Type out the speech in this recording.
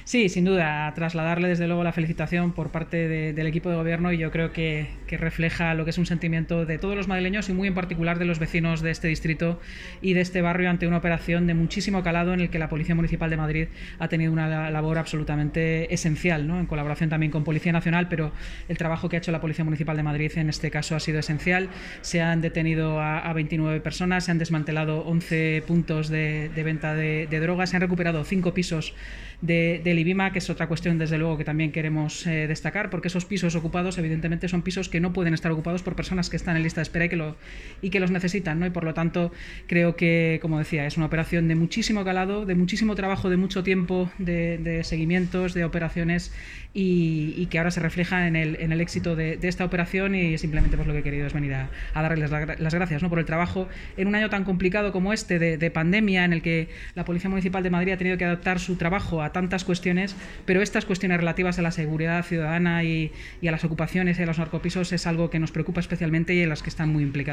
Sí, sin duda, trasladarle desde luego la felicitación por parte del equipo de gobierno, y yo creo que refleja lo que es un sentimiento de todos los madrileños y muy en particular de los vecinos de este distrito y de este barrio ante una operación de muchísimo calado en el que la Policía Municipal de Madrid ha tenido una labor absolutamente esencial, ¿no? En colaboración también con Policía Nacional, pero el trabajo que ha hecho la Policía Municipal de Madrid en este caso ha sido esencial. Se han detenido a 29 personas, se han desmantelado 11 puntos de venta de drogas, se han recuperado 5 pisos del IBIMA, que es otra cuestión desde luego que también queremos destacar, porque esos pisos ocupados evidentemente son pisos que no pueden estar ocupados por personas que están en lista de espera y que los necesitan, ¿no? Y por lo tanto creo que, como decía, es una operación de muchísimo calado, de muchísimo trabajo, de mucho tiempo de seguimientos, de operaciones, y que ahora se refleja en el éxito de esta operación, y simplemente pues lo que he querido es venir a darles las gracias, ¿no? Por el trabajo en un año tan complicado como este de pandemia, en el que la Policía Municipal de Madrid ha tenido que adaptar su trabajo a tantas cuestiones, pero estas cuestiones relativas a la seguridad ciudadana y a las ocupaciones y a los narcopisos es algo que nos preocupa especialmente y en las que están muy implicados.